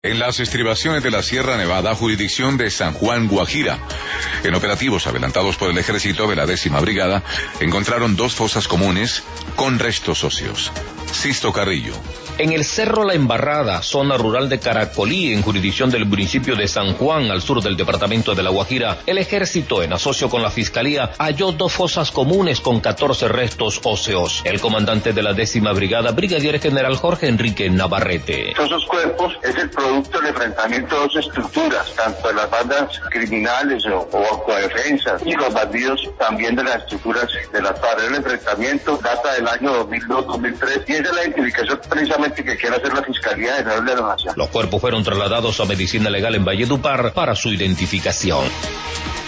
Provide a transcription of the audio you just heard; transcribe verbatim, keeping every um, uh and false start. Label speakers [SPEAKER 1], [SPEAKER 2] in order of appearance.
[SPEAKER 1] En las estribaciones de la Sierra Nevada, jurisdicción de San Juan, Guajira, en operativos adelantados por el ejército de la décima brigada, encontraron dos fosas comunes con restos óseos. Sisto Carrillo.
[SPEAKER 2] En el Cerro La Embarrada, zona rural de Caracolí, en jurisdicción del municipio de San Juan, al sur del departamento de La Guajira, el ejército, en asocio con la fiscalía, halló dos fosas comunes con catorce restos óseos. El comandante de la décima brigada, brigadier general Jorge Enrique Navarrete.
[SPEAKER 3] Esos cuerpos es el producto del enfrentamiento de dos estructuras, tanto de las bandas criminales o, o autodefensas y los bandidos también de las estructuras de las FARC. El enfrentamiento data del año dos mil dos dos mil tres y esa es la identificación precisamente que quiere hacer la Fiscalía General de la Nación.
[SPEAKER 2] Los cuerpos fueron trasladados a medicina legal en Valledupar para su identificación.